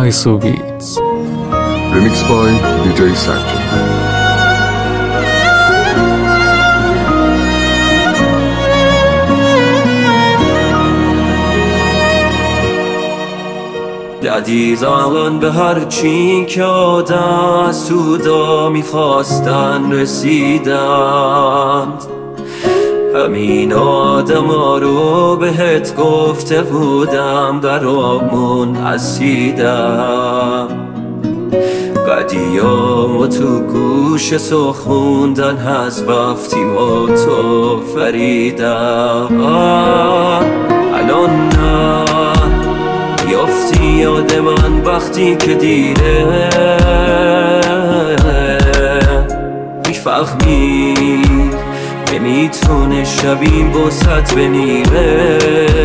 ISO Beats. Remixed by DJ Sanjay. عزیزان به هر چی که آدم سودا میخواستن رسیدند. همین آدما رو بهت گفته بودم برامون اسیدم. قدیامو تو گوش سخوندن از وقتیم و تو فریدم. الان نه یافتی یاد من وقتی که دیره میفهمی نمیتونه شبیم وسط بمیره.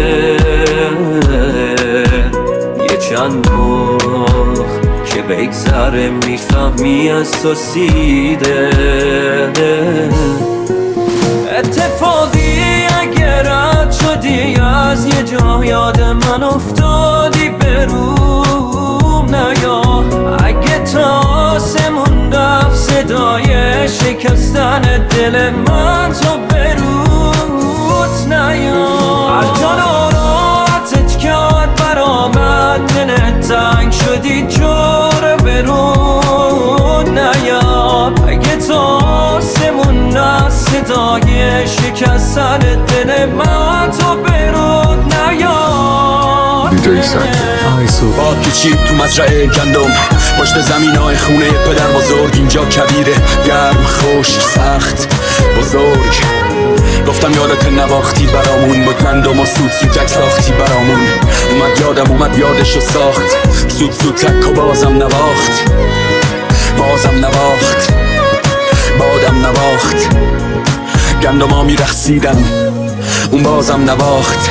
یه چند ماه که بگذره میفهمی از تو سیده. اتفاقی اگر رد شدی از یه جا یاد من افتادی بروم نیا. اگه تا آسمون رفت صدای شکستن دل من تو بروت نیا. حتی ناراحتت کرد برامد دلت تنگ شدی جور برود نیا. اگه تا آسمون رفت صدای شکستن دل من تو برود نیا. باکی چیپ تو مزرعه گندم پشت زمینای خونه پدر بزرگ. اینجا کبیره گرم خشک سخت بزرگ. گفتم یادت نواختی برامون بود گندم و سود سوتک ساختی برامون. اومد یادم اومد یادشو ساخت سود سوتک و بازم نواخت. بازم نواخت بادم نواخت. گندما میرخصیدم اون بازم نواخت.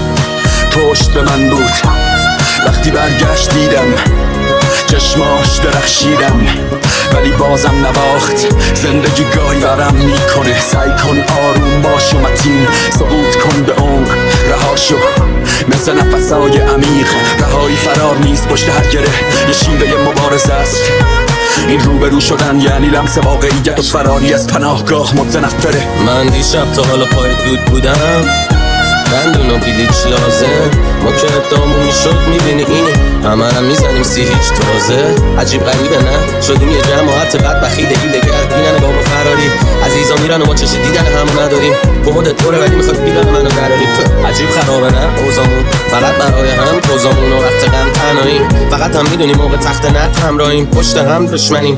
پشت به من بود وقتی برگشت دیدم چشماش درخشیدم ولی بازم نواخت. زندگی گاهی ورم میکنه سعی کن آروم باش و متین. سقوط کن به عمق رهاشو مثل نفسای عمیق. رهایی فرار نیست پشت هر گره یه شیوه مبارزه است. این روبرو شدن یعنی لمس واقعیت و فراری از پناهگاه متنفره. من دیشب تا حالا پای دود بودم دندون و بلیچ لازم. ما که ابدامون میشد میبینی اینی همه میزنیم سی هیچ تازه. عجیب غریبه نه شدیم یه جماعت بد بخیل ایلگر. اینن بابا فراری عزیزا میرن و ما چش دیدن همون نداریم. خودت طوره ولی میخواد بیدن منو دراری. عجیب خرابه نه اوزامون فقط برای هم توزامون و وقت غم تنهاییم. فقط هم میدونیم موقع تخت نت همراهیم پشت هم دشمنیم.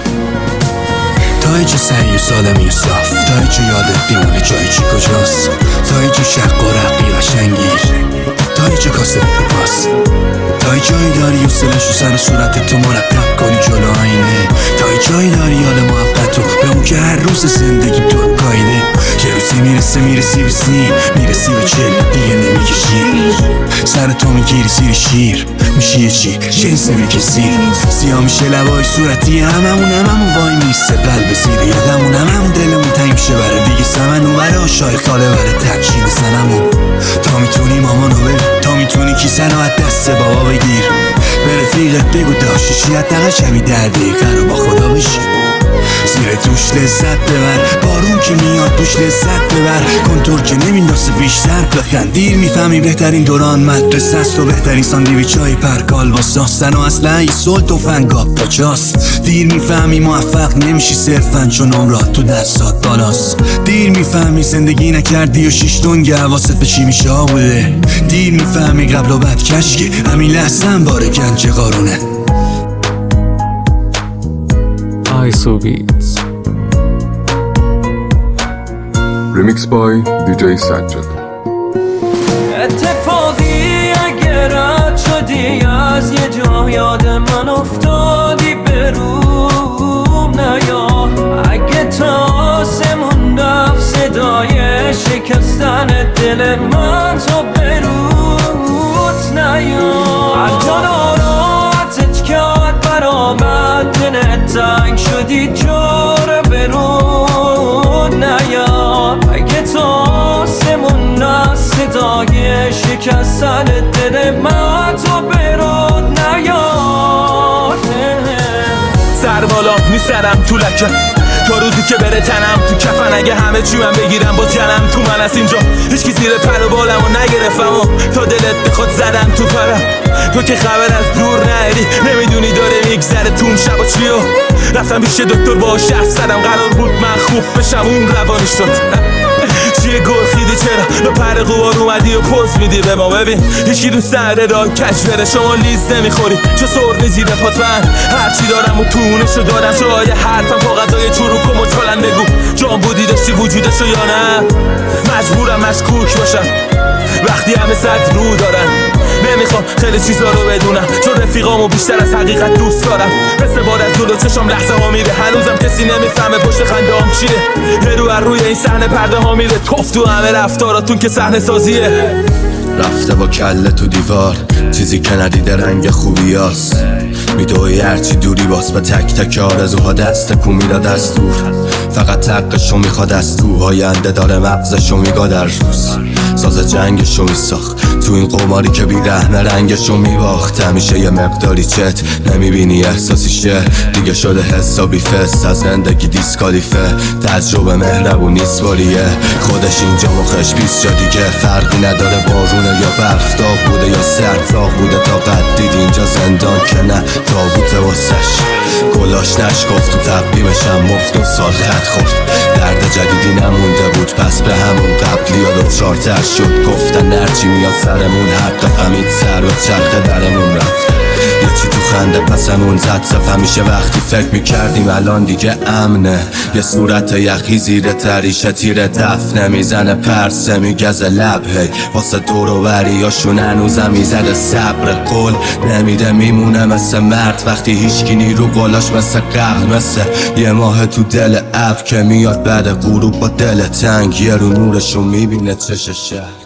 تا اینجا سعی و سالمی و صاف تا اینجا یادت بیمونه جایی چی کجاست. تا اینجا شق و رقی قشنگی تا اینجا کاسه بپاس. تا جایی داری و سلش و سر صورت تو مرتب کنی جلو آینه. تا جایی داری یاد موقتو به اون که هر روز زندگی دور کاینه. یه روزی میرسی به سی میرسی به چل دیگه نمیکشی. سر تو میگیری زیر شیر میشی یه چی جنس میکسی. سیاه میشه لبای صورتی هممون وای میسته قلب زیر یادمون. هممون دلمون تنگ شه بره دیگه سمن اون شای خاله بره ترچین سنمون. تا میتونی مامانو ببین تا میتونی کیسه رو از دست بابا بگیر. به رفیقت بگو داشتشی حداقل شبی در دقیقه رو با خدا بشی. زیر توش لذت ببر بارون که میاد توش لذت ببر. کنتور که نمینداسه بیشتر بخند. دیر میفهمی بهترین دوران مدرسه است و بهترین ساندویچ های پرکال با ساستن و اصلا ای سلط و فنگاب پاچاست. دیر میفهمی موفق نمیشی صرفن چون عمرات تو دستات بالاست. دیر میفهمی زندگی نکردی و شیش دنگ حواست به چی میشه بوده. دیر میفهمی قبل و بعد کشکه همین لحظه هم باره گنج قارونه. ISO Beats. Remixed by DJ Sanjay. اتفاقی اگر رد شدی از یه جا یاد من افتادی بروم نیا. اگه تا آسمون رفت صدای شکستن دل من تو بروت نیا. حتی ناراحتت کرد برامد دلت تنگ شدی جور برود نیا. اگه تا آسمون رفت صدای شکستن دل من تو برود نیا. سرم تو لکه تا روزی که بره تنم تو کفن اگه همه چی من بگیرم باز جنم تو من از اینجا هیچکی زیر پر و بالمو نگرفتم و تا دلت بخواد زدم تو پرم تو که خبر از دور نهری نمیدونی داره میگذره تون شب و چیو رفتم پیش دکتر با شرف زدم قرار بود من خوب بشم اون روانی شد چیه گرخیدی چرا به پر قوار اومدی و پوز میدی به ما ببین هیچکی دوست نداره را کش بره شما لیز نمیخوری چه سرنی زیر پات من هرچی دارم و تونشو دارم شای حرفم پا غذای چروک و مچالن بگو جان بودی داشتی وجودشو یا نه مجبورم مشکوک باشم وقتی همه صد رو دارن نمیخوام خیلی چیزا رو بدونم چون رفیقامو بیشتر از حقیقت دوست دارم مثل باد از جلو چشم لحظه ها میره هنوزم کسی نمیفهمه پشت خنده هم چیه یه رو از روی این صحنه پرده ها میره توف تو همه رفتاراتون که صحنه سازیه رفته با کله تو دیوار چیزی که ندیده رنگ خوبیاست میدوی هرچی دوری باز به تک تک آرزوها دست کو میره دستور فقط حقشو میخواد از تو آینده داره مغزشو میگا در روز ساز جنگشو میساخت تو این قماری که بیرحمه رنگشو میباخت همیشه یه مقداری چت نمیبینی احساسیشه دیگه شده حسابی فست از زندگی دیسکالیفه تجربه مهربون نیست باریه خودش اینجا مخش 20 جا دیگه فرقی نداره بارونه یا برف داغ بوده یا سرد داغ بوده تا قد دید اینجا زندان که نه تابوته واسش گلاش نشکفت تو تقویمشم مفت و سال خط خورد درد جدیدی نمونده بود پس به همون قبلی ها دوچارتر شد گفتن هرچی میاد سرمون حق فهمید سر به چرخ درمون رفت یه چی تو خنده پسمون زد صف همیشه وقتی فکر میکردیم الان دیگه امنه یه صورت یخی زیر تریشه تیر دف نمیزنه پرسه میگزه لب هی واسه دورو بریاشون هنوزم میزده صبر قول نمیده میمونه مثل مرد وقتی هیچکی نیرو قولاش مثل قهر مثل یه ماه تو دل اب که میاد بعد غروب با دل تنگ یه رو نورشو میبینه چششه